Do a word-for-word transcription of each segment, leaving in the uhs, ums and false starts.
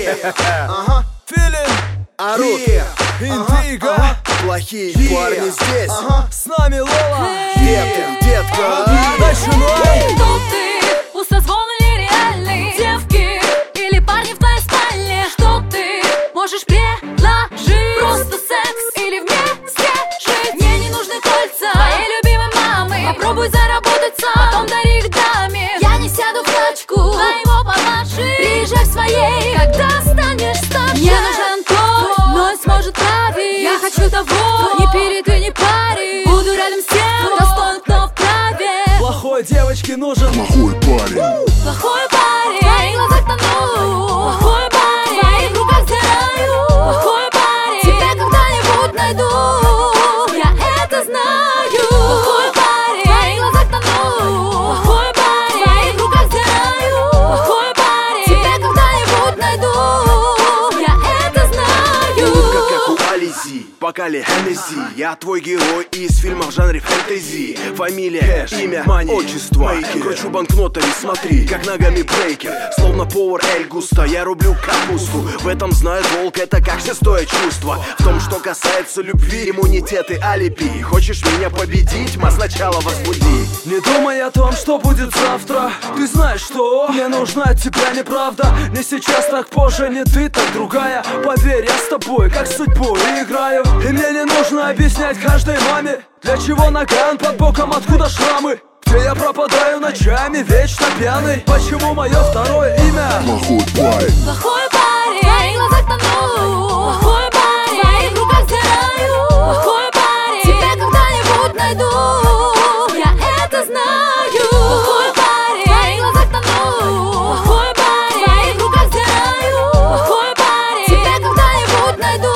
Филин, Орут, Интрига, плохие парни здесь. с нами Лола. Детка, детка. Дальше мной. Кто ты? Пустозвон или реальный? Девки или парни в твоей спальне? Что ты можешь предложить? Просто секс или вместе жить? Мне не нужны кольца твоей любимой мамы. Попробуй заработать сам, потом дари их даме. Я не сяду в тачку твоего папаши. Приезжай в своей, когда станешь старше. Мне нужен тот, но сможет править. Я хочу того, ни перед и ни парень. Буду рядом с тем, достоин, кто вправе. Плохой девочке нужен Плохой парень. Плохой парень, в твоих глазах тону. Плохой парень, в твоих руках сгораю. Плохой парень, тебя когда-нибудь найду. Я это знаю. Плохой парень, в твоих глазах тону. Плохой парень, в твоих руках сгораю. Плохой парень, тебя когда-нибудь найду. Я это знаю. Улыбка, как у Ализи, бокале Хеннесси. Я твой герой из фильма в жанре фэнтези. Фамилия, имя, мани, отчество. Кручу банкнотами, смотри, как ногами брейкер. Словно повар Эль Густо, я рублю капусту. В этом знает волк, это как шестое чувство. В том, что касается любви, иммунитет и алиби. Хочешь меня победить? Ма, сначала возбуди. Не думай о том, что будет завтра. Ты знаешь, что мне нужна от тебя неправда. Не сейчас, так позже, не ты, так другая. Поверь, я с тобой, как с судьбой играю. И мне не нужно объяснять каждой маме, для чего наган под боком, откуда шрамы. Где я пропадаю ночами, вечно пьяный. Почему мое второе имя Плохой парень. Плохой парень, в твоих глазах тону. Плохой парень, в твоих руках сгораю. Плохой парень, тебя когда-нибудь найду. Я это знаю. Плохой парень, в твоих глазах тону. Плохой парень, в твоих руках сгораю. Плохой парень, тебя когда-нибудь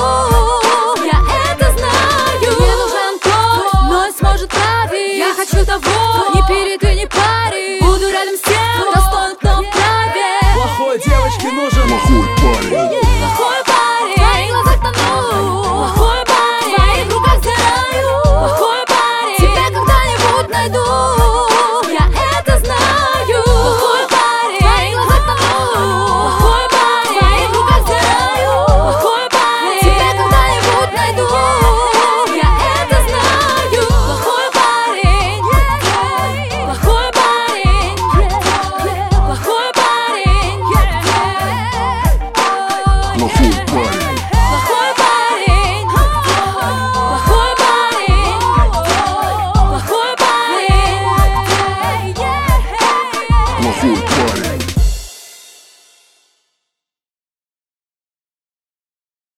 найду. Я это знаю. Мне нужен тот, но сможет править. Я хочу того, ни перед и ни парень. Буду рядом с тем, достоин, кто вправе. плохой девочке нужен Плохой парень.